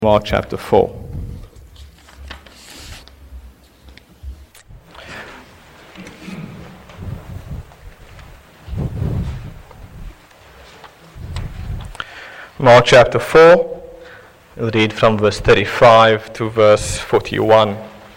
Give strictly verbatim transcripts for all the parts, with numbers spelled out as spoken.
Mark chapter four. Mark chapter four, we'll read from verse thirty-five to verse forty-one.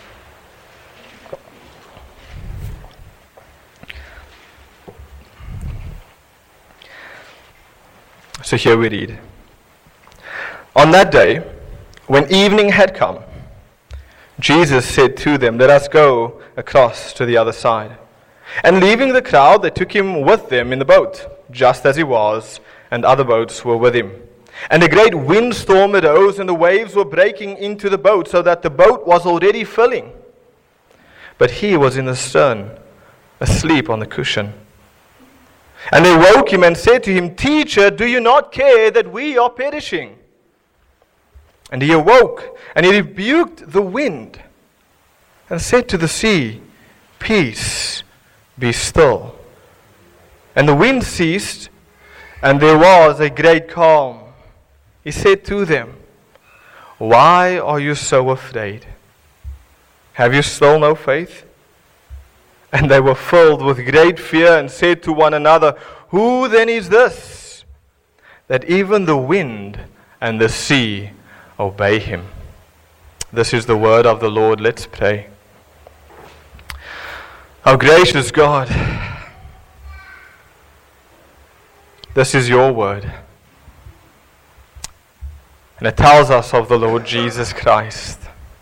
So here we read. On that day, when evening had come, Jesus said to them, "Let us go across to the other side." And leaving the crowd, they took him with them in the boat, just as he was, and other boats were with him. And a great windstorm arose, and the waves were breaking into the boat, so that the boat was already filling. But he was in the stern, asleep on the cushion. And they woke him and said to him, "Teacher, do you not care that we are perishing?" And he awoke, and he rebuked the wind, and said to the sea, "Peace, be still." And the wind ceased, and there was a great calm. He said to them, "Why are you so afraid? Have you still no faith?" And they were filled with great fear, and said to one another, "Who then is this, that even the wind and the sea obey him?" This is the word of the Lord. Let's pray. Our gracious God, this is your word. And it tells us of the Lord Jesus Christ.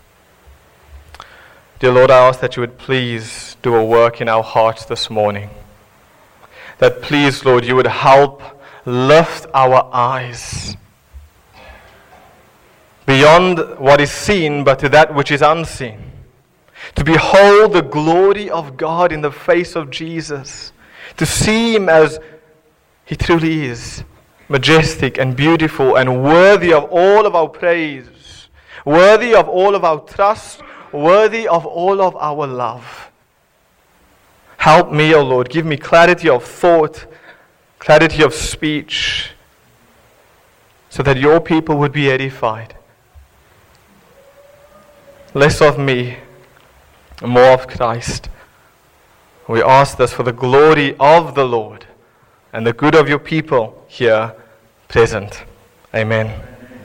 Dear Lord, I ask that you would please do a work in our hearts this morning. That please, Lord, you would help lift our eyes beyond what is seen, but to that which is unseen. To behold the glory of God in the face of Jesus. To see him as he truly is. Majestic and beautiful and worthy of all of our praise. Worthy of all of our trust. Worthy of all of our love. Help me, O Lord. Give me clarity of thought. Clarity of speech. So that your people would be edified. Less of me, more of Christ. We ask this for the glory of the Lord and the good of your people here present. Amen.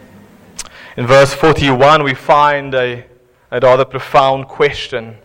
In verse forty-one, we find a, a rather profound question.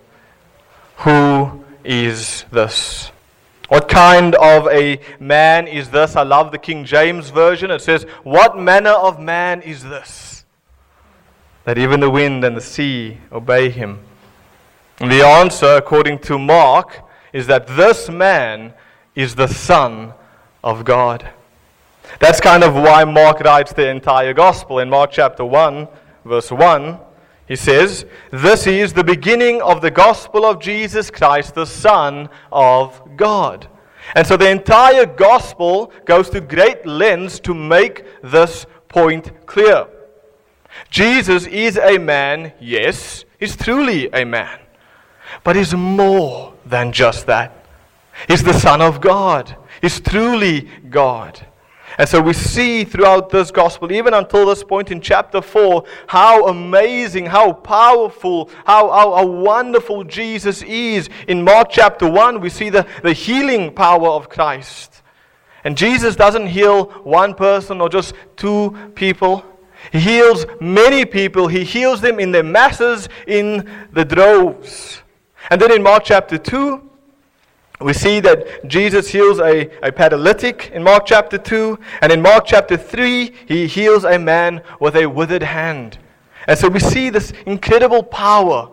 Who is this? What kind of a man is this? I love the King James Version. It says, "What manner of man is this, that even the wind and the sea obey him?" And the answer, according to Mark, is that this man is the Son of God. That's kind of why Mark writes the entire gospel. In Mark chapter one, verse one, he says, "This is the beginning of the gospel of Jesus Christ, the Son of God." And so the entire gospel goes to great lengths to make this point clear. Jesus is a man, yes, he's truly a man, but he's more than just that. He's the Son of God. He's truly God. And so we see throughout this gospel, even until this point in chapter four, how amazing, how powerful, how, how, how wonderful Jesus is. In Mark chapter one, we see the, the healing power of Christ. And Jesus doesn't heal one person or just two people. He heals many people. He heals them in their masses, in the droves. And then in Mark chapter two, we see that Jesus heals a, a paralytic in Mark chapter two. And in Mark chapter three, he heals a man with a withered hand. And so we see this incredible power.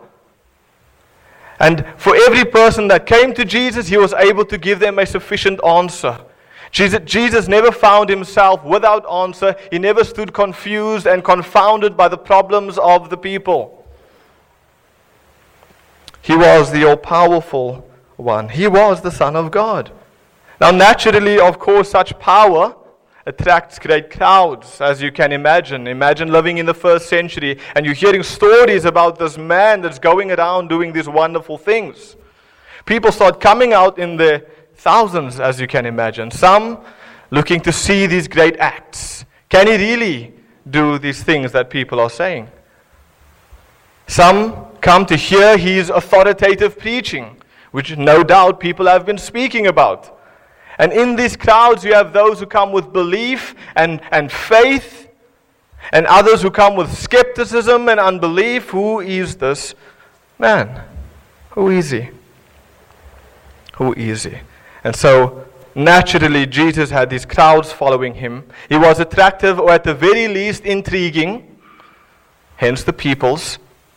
And for every person that came to Jesus, he was able to give them a sufficient answer. Jesus, Jesus never found himself without answer. He never stood confused and confounded by the problems of the people. He was the all-powerful one. He was the Son of God. Now naturally, of course, such power attracts great crowds, as you can imagine. Imagine living in the first century and you're hearing stories about this man that's going around doing these wonderful things. People start coming out in their thousands, as you can imagine. Some looking to see these great acts. Can he really do these things that people are saying. Some come to hear his authoritative preaching, which no doubt people have been speaking about. And in these crowds you have those who come with belief and, and faith, and others who come with skepticism and unbelief. Who is this man? Who is he? Who is he? And so, naturally, Jesus had these crowds following him. He was attractive, or at the very least intriguing, hence the peoples.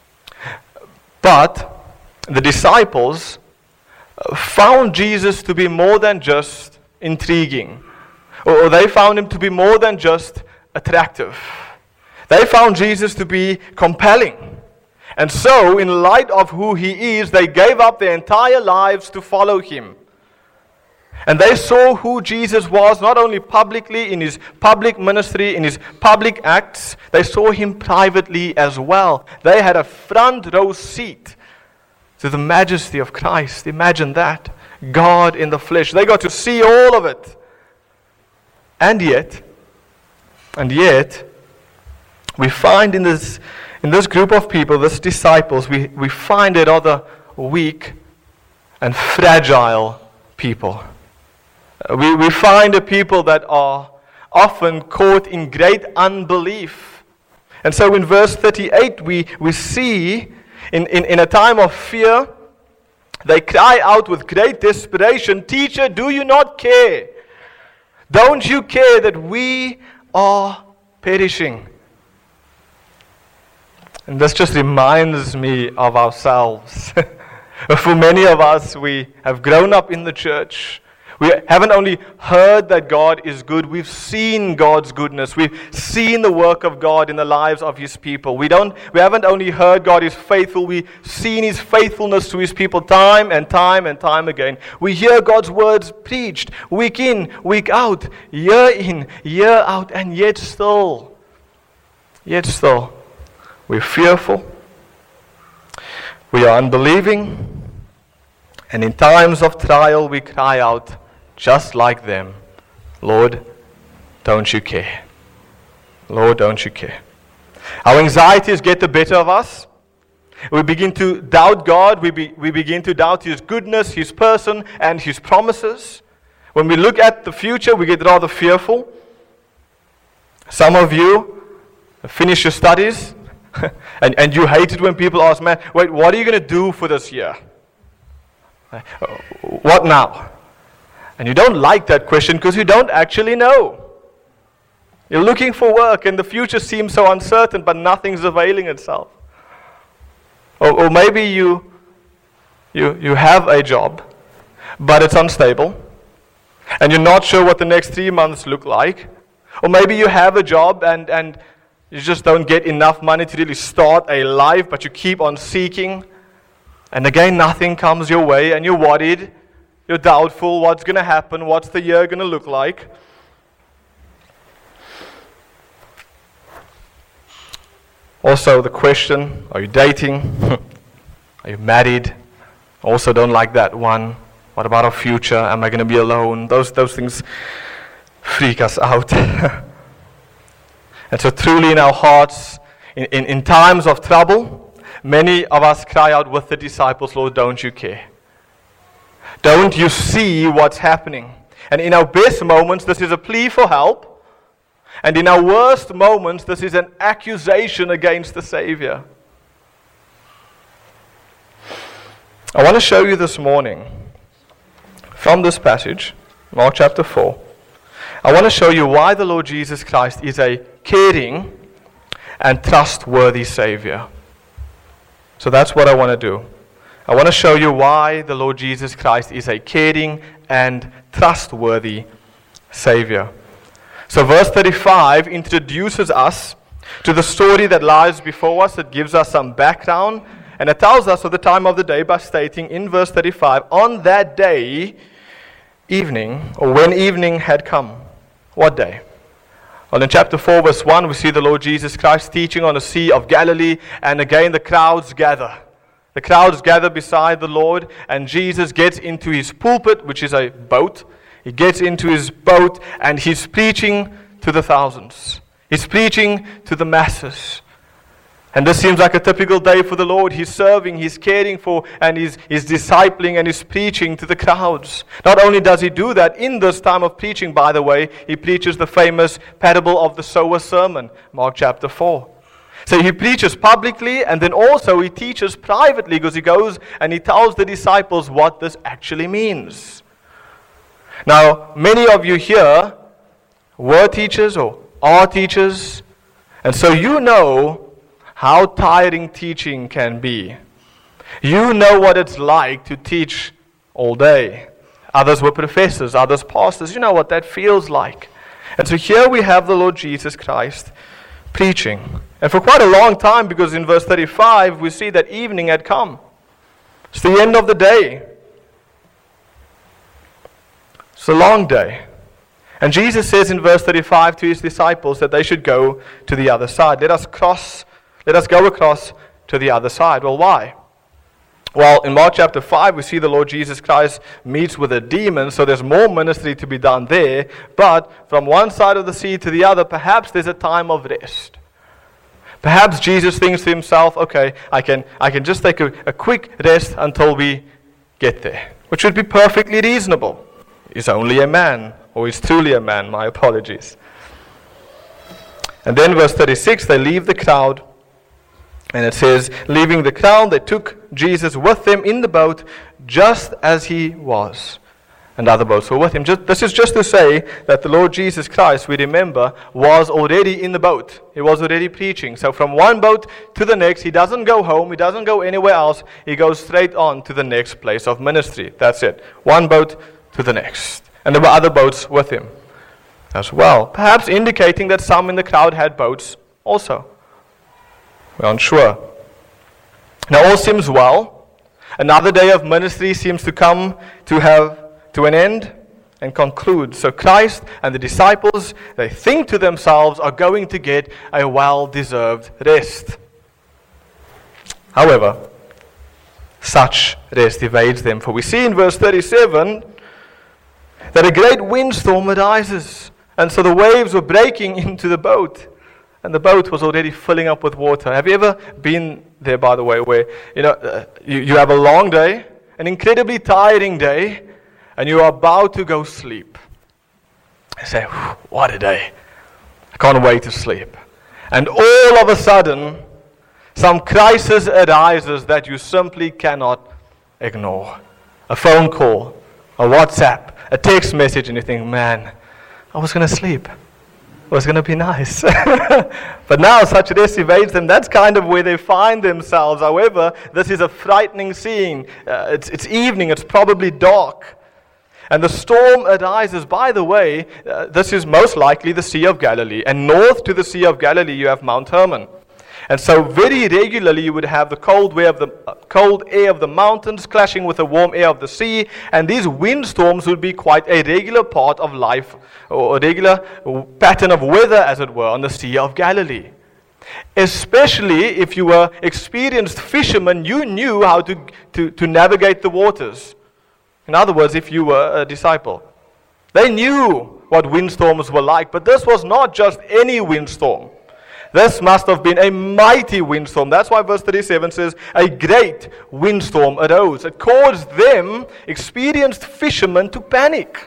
But the disciples found Jesus to be more than just intriguing, or they found him to be more than just attractive. They found Jesus to be compelling. And so, in light of who he is, they gave up their entire lives to follow him. And they saw who Jesus was, not only publicly, in his public ministry, in his public acts, they saw him privately as well. They had a front row seat to the majesty of Christ. Imagine that. God in the flesh. They got to see all of it. And yet, and yet, we find in this in this group of people, these disciples, we, we find a rather weak and fragile people. We, we find a people that are often caught in great unbelief. And so in verse thirty-eight, we, we see in, in, in a time of fear, they cry out with great desperation, "Teacher, do you not care? Don't you care that we are perishing?" And this just reminds me of ourselves. For many of us, we have grown up in the church. We haven't only heard that God is good, we've seen God's goodness. We've seen the work of God in the lives of his people. We don't we haven't only heard God is faithful, we've seen his faithfulness to his people time and time and time again. We hear God's words preached week in, week out, year in, year out, and yet still, yet still, we're fearful, we are unbelieving, and in times of trial we cry out, just like them, "Lord, don't you care? Lord, don't you care?" Our anxieties get the better of us. We begin to doubt God. We, be, we begin to doubt his goodness, his person, and his promises. When we look at the future, we get rather fearful. Some of you finish your studies, and, and you hate it when people ask, "Man, wait, what are you going to do for this year? What now?" And you don't like that question because you don't actually know. You're looking for work and the future seems so uncertain, but nothing's availing itself. Or, or maybe you, you, you have a job, but it's unstable, and you're not sure what the next three months look like. Or maybe you have a job and, and you just don't get enough money to really start a life, but you keep on seeking. And again, nothing comes your way, and you're worried, you're doubtful, what's going to happen, what's the year going to look like. Also, the question, are you dating? Are you married? Also don't like that one. What about our future? Am I going to be alone? Those, those things freak us out. And so truly in our hearts, in, in, in times of trouble, many of us cry out with the disciples, "Lord, don't you care? Don't you see what's happening?" And in our best moments, this is a plea for help. And in our worst moments, this is an accusation against the Savior. I want to show you this morning, from this passage, Mark chapter four, I want to show you why the Lord Jesus Christ is a caring and trustworthy Savior. So that's what I want to do. I want to show you why the Lord Jesus Christ is a caring and trustworthy Savior. So verse thirty-five introduces us to the story that lies before us. It gives us some background, and it tells us of the time of the day by stating in verse thirty-five, "On that day, evening," or when evening had come. What day? Well, in chapter four, verse one, we see the Lord Jesus Christ teaching on the Sea of Galilee, and again the crowds gather. The crowds gather beside the Lord, and Jesus gets into his pulpit, which is a boat. He gets into his boat, and he's preaching to the thousands. He's preaching to the masses. And this seems like a typical day for the Lord. He's serving, He's caring for, and He's, he's discipling, and He's preaching to the crowds. Not only does He do that, in this time of preaching, by the way, He preaches the famous parable of the sower sermon, Mark chapter four. So He preaches publicly, and then also He teaches privately, because He goes and He tells the disciples what this actually means. Now, many of you here were teachers or are teachers, and so you know how tiring teaching can be. You know what it's like to teach all day. Others were professors, others pastors. You know what that feels like. And so here we have the Lord Jesus Christ preaching. And for quite a long time, because in verse thirty-five we see that evening had come. It's the end of the day. It's a long day. And Jesus says in verse thirty-five to His disciples that they should go to the other side. Let us cross Let us go across to the other side. Well, why? Well, in Mark chapter five, we see the Lord Jesus Christ meets with a demon, so there's more ministry to be done there. But from one side of the sea to the other, perhaps there's a time of rest. Perhaps Jesus thinks to Himself, okay, I can, I can just take a, a quick rest until we get there, which would be perfectly reasonable. He's only a man, or He's truly a man, my apologies. And then verse thirty-six, they leave the crowd. And it says, leaving the crowd, they took Jesus with them in the boat, just as He was. And other boats were with Him. Just, this is just to say that the Lord Jesus Christ, we remember, was already in the boat. He was already preaching. So from one boat to the next, He doesn't go home. He doesn't go anywhere else. He goes straight on to the next place of ministry. That's it. One boat to the next. And there were other boats with Him as well. Perhaps indicating that some in the crowd had boats also. We're unsure. Now all seems well. Another day of ministry seems to come to have to an end and conclude. So Christ and the disciples, they think to themselves, are going to get a well-deserved rest. However, such rest evades them. For we see in verse thirty-seven that a great windstorm arises. And so the waves were breaking into the boat. And the boat was already filling up with water. Have you ever been there, by the way, where you know uh, you, you have a long day, an incredibly tiring day, and you are about to go sleep? You say, what a day. I can't wait to sleep. And all of a sudden, some crisis arises that you simply cannot ignore. A phone call, a WhatsApp, a text message, and you think, man, I was going to sleep. It was going to be nice. But now such rest evades them. That's kind of where they find themselves. However, this is a frightening scene. Uh, it's, it's evening. It's probably dark. And the storm arises. By the way, uh, this is most likely the Sea of Galilee. And north to the Sea of Galilee, you have Mount Hermon. And so very regularly you would have the cold air of the, uh, cold air of the mountains clashing with the warm air of the sea. And these windstorms would be quite a regular part of life, or a regular pattern of weather, as it were, on the Sea of Galilee. Especially if you were experienced fishermen, you knew how to, to, to navigate the waters. In other words, if you were a disciple. They knew what windstorms were like, but this was not just any windstorm. This must have been a mighty windstorm. That's why verse thirty-seven says, a great windstorm arose. It caused them, experienced fishermen, to panic.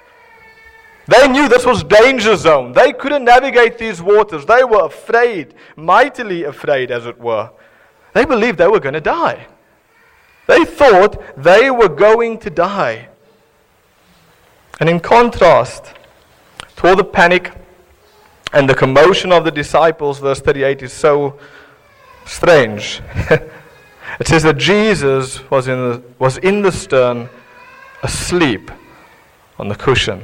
They knew this was danger zone. They couldn't navigate these waters. They were afraid, mightily afraid, as it were. They believed they were going to die. They thought they were going to die. And in contrast to all the panic and the commotion of the disciples, verse thirty-eight is so strange. It says that Jesus was in the, was in the stern, asleep on the cushion.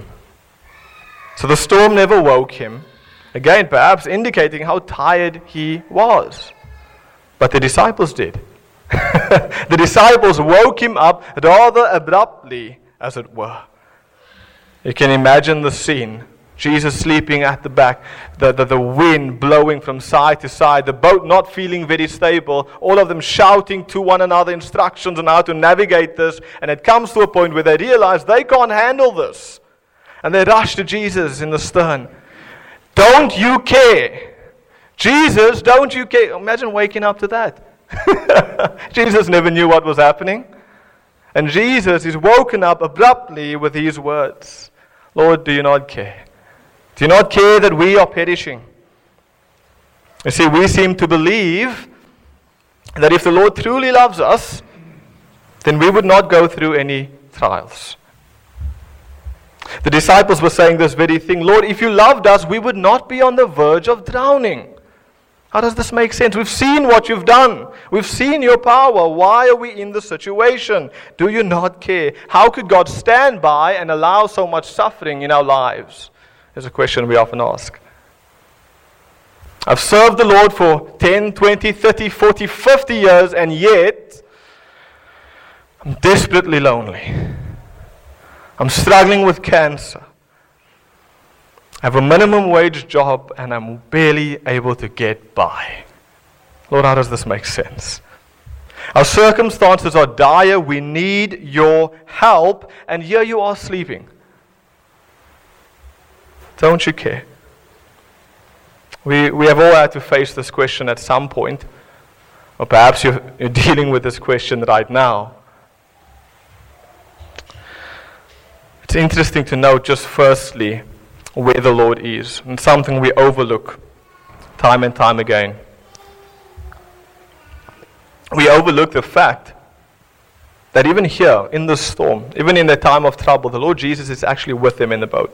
So the storm never woke him. Again, perhaps indicating how tired he was. But the disciples did. The disciples woke him up rather abruptly, as it were. You can imagine the scene. Jesus sleeping at the back, the, the, the wind blowing from side to side, the boat not feeling very stable, all of them shouting to one another instructions on how to navigate this, and it comes to a point where they realize they can't handle this. And they rush to Jesus in the stern. Don't you care? Jesus, don't you care? Imagine waking up to that. Jesus never knew what was happening. And Jesus is woken up abruptly with these words. Lord, do you not care? Do you not care that we are perishing? You see, we seem to believe that if the Lord truly loves us, then we would not go through any trials. The disciples were saying this very thing. Lord, if you loved us, we would not be on the verge of drowning. How does this make sense? We've seen what you've done. We've seen your power. Why are we in this situation? Do you not care? How could God stand by and allow so much suffering in our lives? Is a question we often ask. I've served the Lord for ten, twenty, thirty, forty, fifty years, and yet I'm desperately lonely. I'm struggling with cancer. I have a minimum wage job and I'm barely able to get by. Lord, how does this make sense? Our circumstances are dire. We need your help. And here you are sleeping. Don't you care? We, we have all had to face this question at some point. Or perhaps you're, you're dealing with this question right now. It's interesting to note just firstly where the Lord is, and something we overlook time and time again. We overlook the fact that even here, in the storm, even in the time of trouble, the Lord Jesus is actually with them in the boat.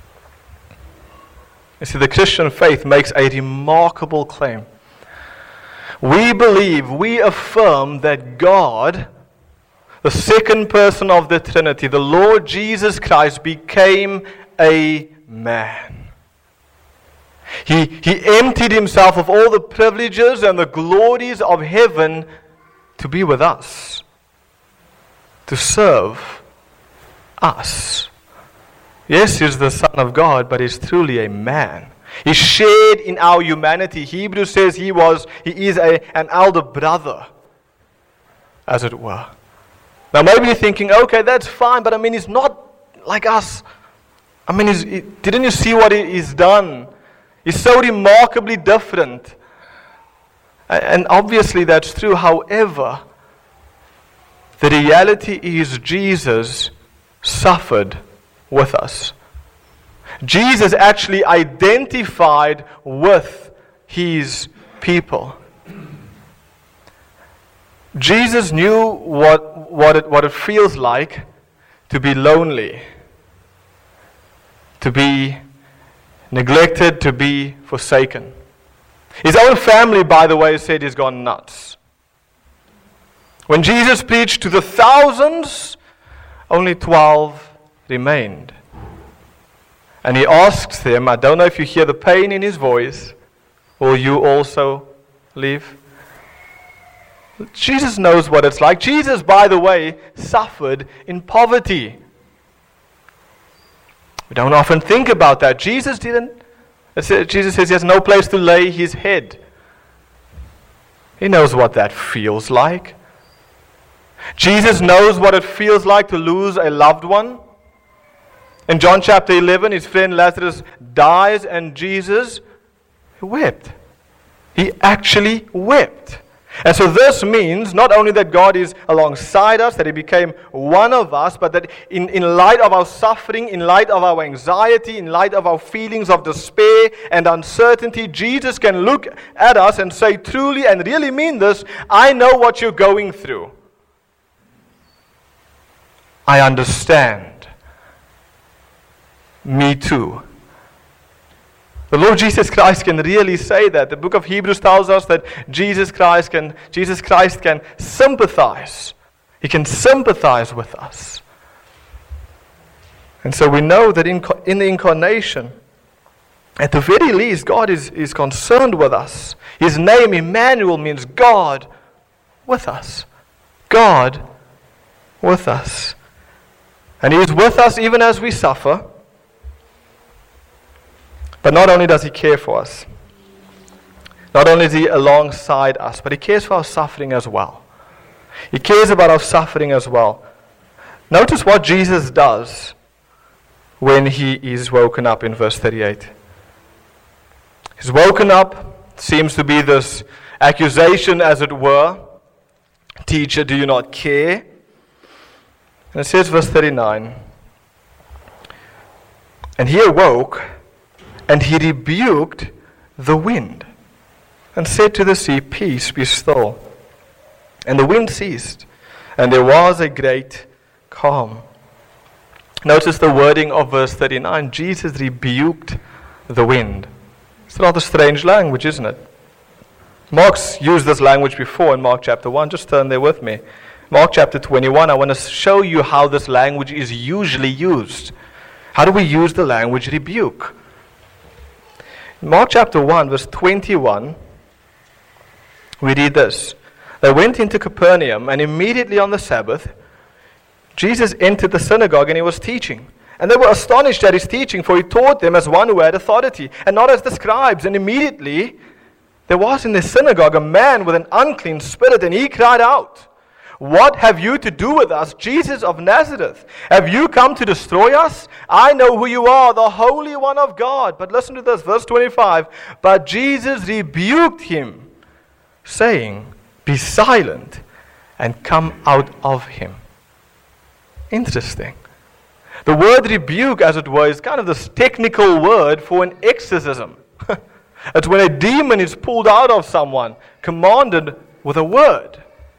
You see, the Christian faith makes a remarkable claim. We believe, we affirm that God, the second person of the Trinity, the Lord Jesus Christ, became a man. He, he emptied himself of all the privileges and the glories of heaven to be with us, to serve us. Yes, he's the Son of God, but he's truly a man. He shared in our humanity. Hebrews says he was, he is a, an elder brother, as it were. Now maybe you're thinking, okay, that's fine, but I mean, he's not like us. I mean, he's, he, didn't you see what he, he's done? He's so remarkably different. And obviously that's true. However, the reality is Jesus suffered with us. Jesus actually identified with his people. Jesus knew what, what, it, what it feels like to be lonely, to be neglected, to be forsaken. His own family, by the way, said he's gone nuts. When Jesus preached to the thousands, only twelve remained. And he asks them, I don't know if you hear the pain in his voice, will you also leave? Jesus knows what it's like. Jesus, by the way, suffered in poverty. We don't often think about that. Jesus didn't. Jesus says he has no place to lay his head. He knows what that feels like. Jesus knows what it feels like to lose a loved one. In John chapter eleven, his friend Lazarus dies and Jesus wept. He actually wept. And so this means not only that God is alongside us, that he became one of us, but that in, in light of our suffering, in light of our anxiety, in light of our feelings of despair and uncertainty, Jesus can look at us and say truly and really mean this, I know what you're going through. I understand. Me too. The Lord Jesus Christ can really say that. The book of Hebrews tells us that Jesus Christ can, Jesus Christ can sympathize. He can sympathize with us. And so we know that in, in the incarnation, at the very least, God is, is concerned with us. His name, Emmanuel, means God with us. God with us. And he is with us even as we suffer. But not only does he care for us, not only is he alongside us, but he cares for our suffering as well. He cares about our suffering as well. Notice what Jesus does when he is woken up in verse thirty-eight. He's woken up. Seems to be this accusation, as it were. Teacher, do you not care? And it says, verse thirty-nine, and he awoke, and he rebuked the wind, and said to the sea, Peace, be still. And the wind ceased, and there was a great calm. Notice the wording of verse thirty-nine. Jesus rebuked the wind. It's rather strange language, isn't it? Mark's used this language before in Mark chapter one. Just turn there with me. Mark chapter twenty-one, I want to show you how this language is usually used. How do we use the language rebuke? In Mark chapter one, verse twenty-one, we read this. They went into Capernaum, and immediately on the Sabbath, Jesus entered the synagogue and he was teaching. And they were astonished at his teaching, for he taught them as one who had authority, and not as the scribes. And immediately there was in the synagogue a man with an unclean spirit, and he cried out, What have you to do with us, Jesus of Nazareth? Have you come to destroy us? I know who you are, the Holy One of God. But listen to this, verse twenty-five. But Jesus rebuked him, saying, Be silent, and come out of him. Interesting. The word rebuke, as it were, is kind of this technical word for an exorcism. It's when a demon is pulled out of someone, commanded with a word.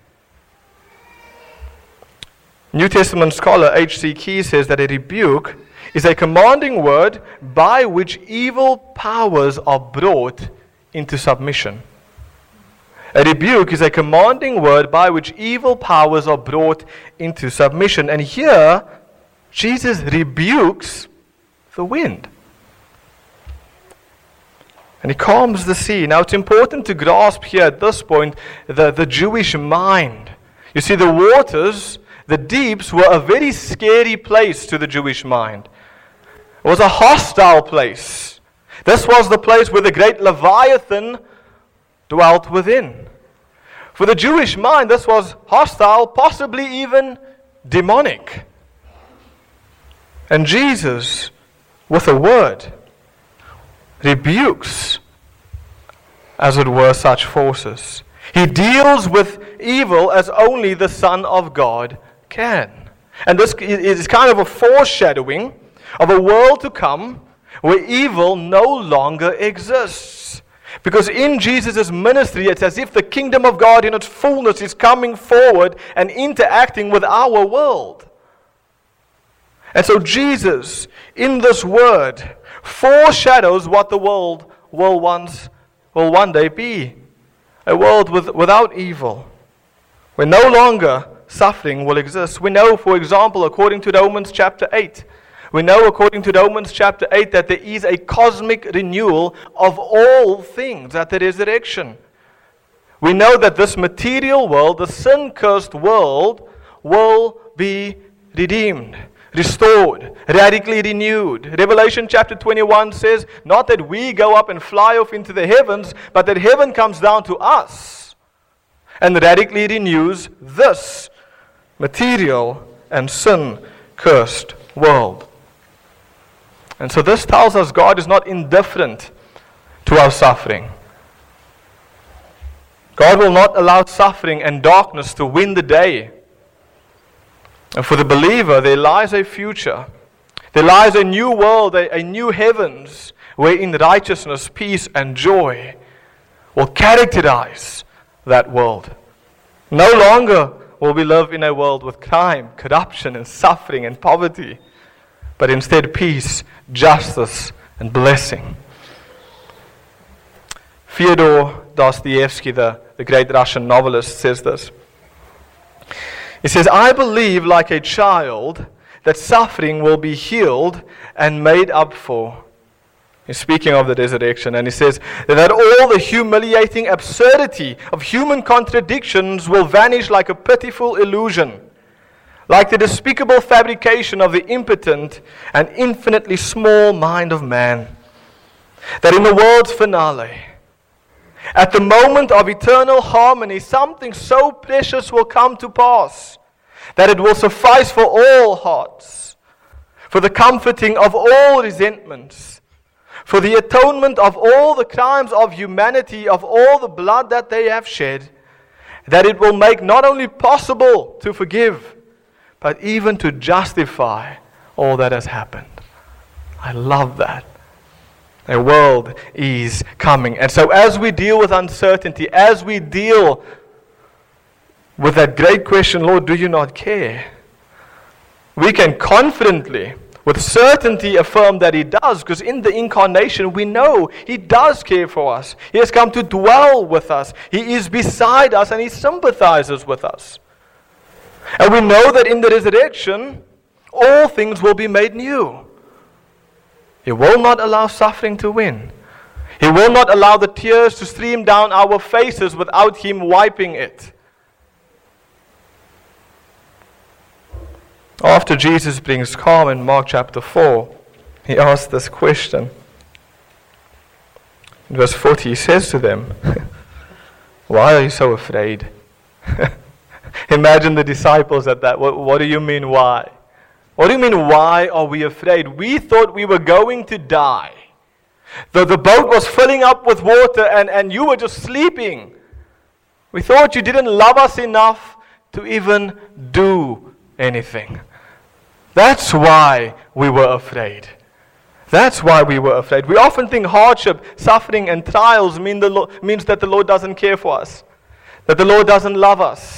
New Testament scholar H C Key says that a rebuke is a commanding word by which evil powers are brought into submission. A rebuke is a commanding word by which evil powers are brought into submission. And here, Jesus rebukes the wind. And he calms the sea. Now, it's important to grasp here at this point the, the Jewish mind. You see, the waters, the deeps, were a very scary place to the Jewish mind. It was a hostile place. This was the place where the great Leviathan dwelt within. For the Jewish mind, this was hostile, possibly even demonic. And Jesus, with a word, rebukes, as it were, such forces. He deals with evil as only the Son of God can. And this is kind of a foreshadowing of a world to come where evil no longer exists. Because in Jesus' ministry, it's as if the kingdom of God in its fullness is coming forward and interacting with our world. And so Jesus, in this word, foreshadows what the world will once, will one day be. A world with, without evil, where no longer suffering will exist. We know, for example, according to Romans chapter eight, we know according to Romans chapter eight that there is a cosmic renewal of all things at the resurrection. We know that this material world, the sin-cursed world, will be redeemed, restored, radically renewed. Revelation chapter twenty-one says, not that we go up and fly off into the heavens, but that heaven comes down to us and radically renews this material and sin-cursed world. And so this tells us God is not indifferent to our suffering. God will not allow suffering and darkness to win the day. And for the believer, there lies a future. There lies a new world, a, a new heavens, wherein righteousness, peace, and joy will characterize that world. No longer will we live in a world with crime, corruption, and suffering and poverty, but instead peace, justice, and blessing. Fyodor Dostoevsky, the, the great Russian novelist, says this. He says, I believe like a child that suffering will be healed and made up for. He's speaking of the resurrection, and he says that all the humiliating absurdity of human contradictions will vanish like a pitiful illusion, like the despicable fabrication of the impotent and infinitely small mind of man. That in the world's finale, at the moment of eternal harmony, something so precious will come to pass that it will suffice for all hearts, for the comforting of all resentments, for the atonement of all the crimes of humanity, of all the blood that they have shed, that it will make not only possible to forgive, but even to justify all that has happened. I love that. A world is coming. And so as we deal with uncertainty, as we deal with that great question, Lord, do you not care? We can confidently, with certainty, affirm that He does, because in the incarnation we know He does care for us. He has come to dwell with us. He is beside us and He sympathizes with us. And we know that in the resurrection, all things will be made new. He will not allow suffering to win. He will not allow the tears to stream down our faces without Him wiping it. After Jesus brings calm in Mark chapter four, He asks this question. In verse forty, He says to them, why are you so afraid? Imagine the disciples at that. What, what do you mean, why? What do you mean, why are we afraid? We thought we were going to die. The, the boat was filling up with water and, and you were just sleeping. We thought you didn't love us enough to even do anything. That's why we were afraid. That's why we were afraid. We often think hardship, suffering, and trials mean the Lord, means that the Lord doesn't care for us, that the Lord doesn't love us.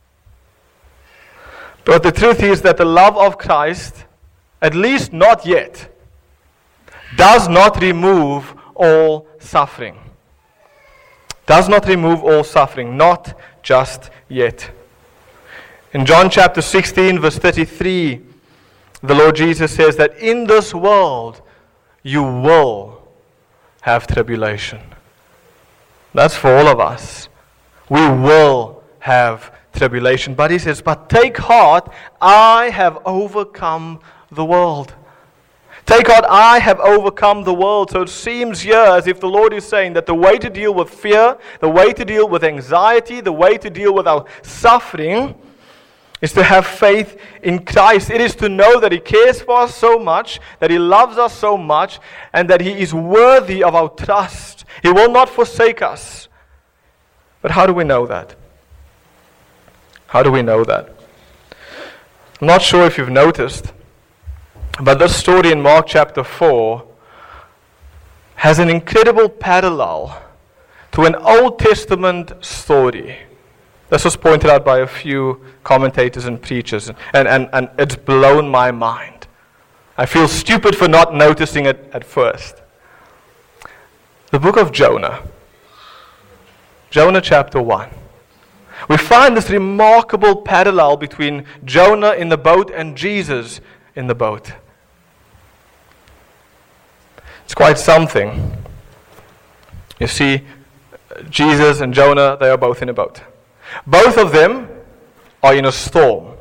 But the truth is that the love of Christ, at least not yet, does not remove all suffering. Does not remove all suffering, not just yet. In John chapter sixteen, verse thirty-three, the Lord Jesus says that in this world you will have tribulation. That's for all of us. We will have tribulation. But He says, but take heart, I have overcome the world. Take heart, I have overcome the world. So it seems here as if the Lord is saying that the way to deal with fear, the way to deal with anxiety, the way to deal with our suffering is to have faith in Christ. It is to know that He cares for us so much, that He loves us so much, and that He is worthy of our trust. He will not forsake us. But how do we know that? How do we know that? I'm not sure if you've noticed, but this story in Mark chapter four has an incredible parallel to an Old Testament story. This was pointed out by a few commentators and preachers, and, and, and it's blown my mind. I feel stupid for not noticing it at first. The book of Jonah. Jonah chapter one. We find this remarkable parallel between Jonah in the boat and Jesus in the boat. It's quite something. You see, Jesus and Jonah, they are both in a boat. Both of them are in a storm.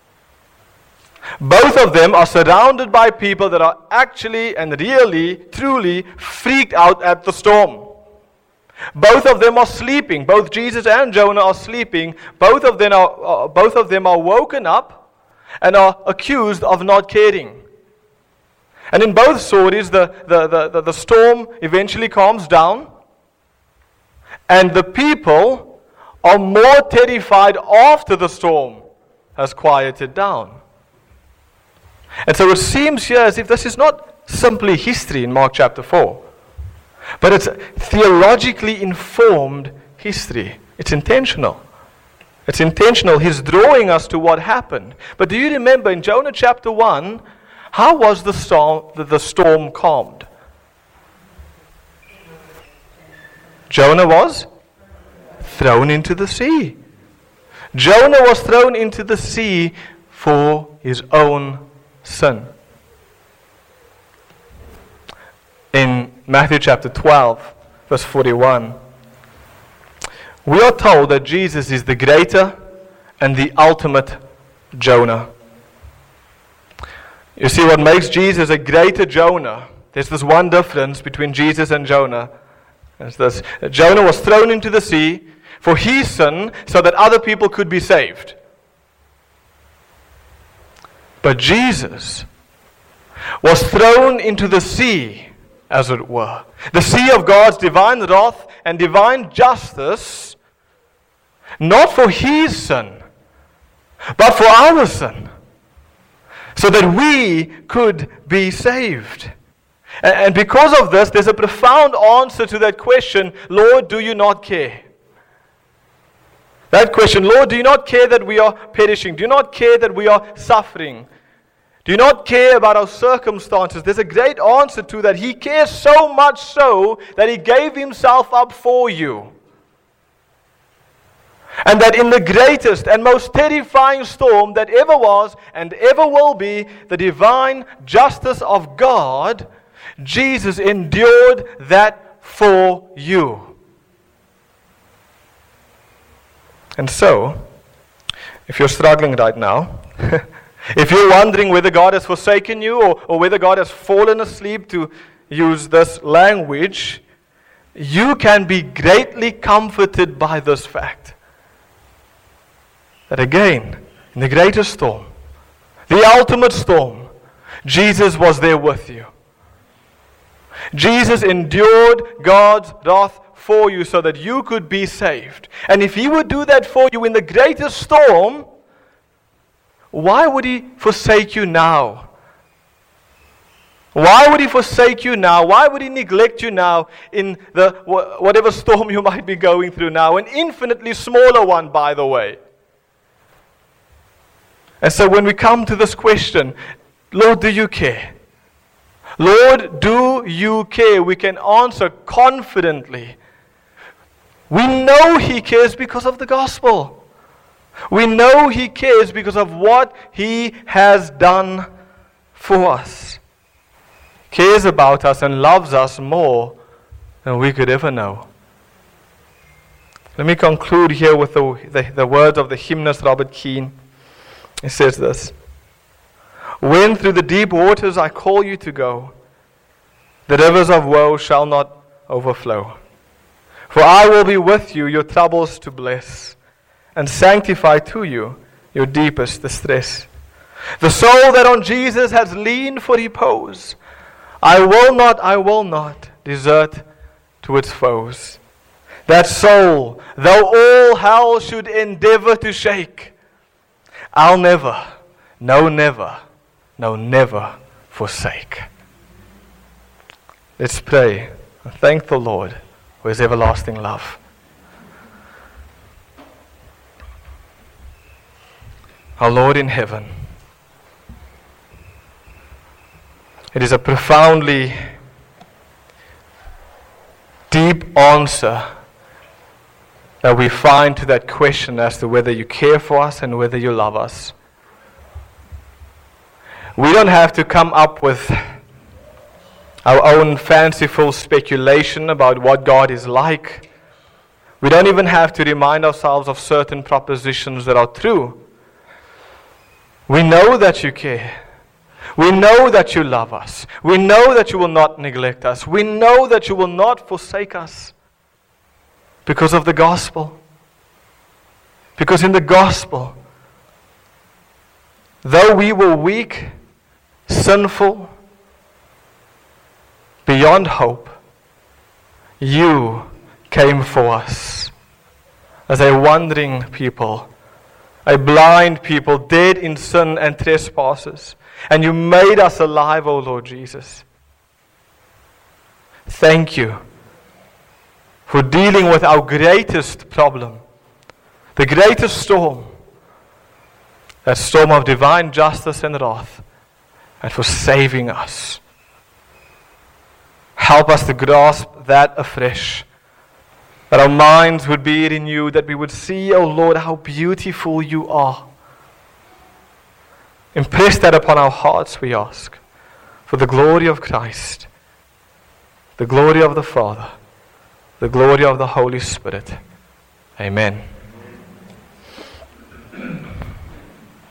Both of them are surrounded by people that are actually and really, truly freaked out at the storm. Both of them are sleeping. Both Jesus and Jonah are sleeping. Both of them are, uh, both of them are woken up and are accused of not caring. And in both stories, the, the, the, the, the storm eventually calms down, and the people are more terrified after the storm has quieted down. And so it seems here as if this is not simply history in Mark chapter four, but it's theologically informed history. It's intentional. It's intentional. He's drawing us to what happened. But do you remember in Jonah chapter one, how was the storm, the, the storm calmed? Jonah was thrown into the sea. Jonah was thrown into the sea for his own sin. In Matthew chapter twelve, verse forty-one, we are told that Jesus is the greater and the ultimate Jonah. You see, what makes Jesus a greater Jonah, there's this one difference between Jesus and Jonah. It's this: Jonah was thrown into the sea for his sin so that other people could be saved. But Jesus was thrown into the sea as it were. The sea of God's divine wrath and divine justice, not for his sin, but for our sin, so that we could be saved. And because of this, there's a profound answer to that question, Lord, do you not care? That question, Lord, do you not care that we are perishing? Do you not care that we are suffering? Do you not care about our circumstances? There's a great answer to that. He cares so much so that he gave himself up for you. And that in the greatest and most terrifying storm that ever was and ever will be, the divine justice of God, Jesus endured that for you. And so, if you're struggling right now, if you're wondering whether God has forsaken you or, or whether God has fallen asleep, to use this language, you can be greatly comforted by this fact. That again, in the greatest storm, the ultimate storm, Jesus was there with you. Jesus endured God's wrath for you so that you could be saved. And if he would do that for you in the greatest storm, why would he forsake you now? Why would he forsake you now? Why would he neglect you now in the whatever storm you might be going through now? An infinitely smaller one, by the way. And so when we come to this question, Lord, do you care? Lord, do you care? We can answer confidently. We know he cares because of the gospel. We know he cares because of what he has done for us. He cares about us and loves us more than we could ever know. Let me conclude here with the, the, the words of the hymnist Robert Keane. He says this: when through the deep waters I call you to go, the rivers of woe shall not overflow. For I will be with you, your troubles to bless, and sanctify to you your deepest distress. The soul that on Jesus has leaned for repose, I will not, I will not desert to its foes. That soul, though all hell should endeavor to shake, I'll never, no never, no never forsake. Let's pray and thank the Lord for his everlasting love. Our Lord in heaven, it is a profoundly deep answer that we find to that question as to whether you care for us and whether you love us. We don't have to come up with our own fanciful speculation about what God is like. We don't even have to remind ourselves of certain propositions that are true. We know that you care. We know that you love us. We know that you will not neglect us. We know that you will not forsake us because of the gospel. Because in the gospel, though we were weak, sinful, beyond hope, you came for us as a wandering people, a blind people, dead in sin and trespasses. And you made us alive, O Lord Jesus. Thank you for dealing with our greatest problem, the greatest storm, that storm of divine justice and wrath, and for saving us. Help us to grasp that afresh, that our minds would be renewed, that we would see, O Lord, how beautiful you are. Impress that upon our hearts, we ask, for the glory of Christ, the glory of the Father, the glory of the Holy Spirit. Amen.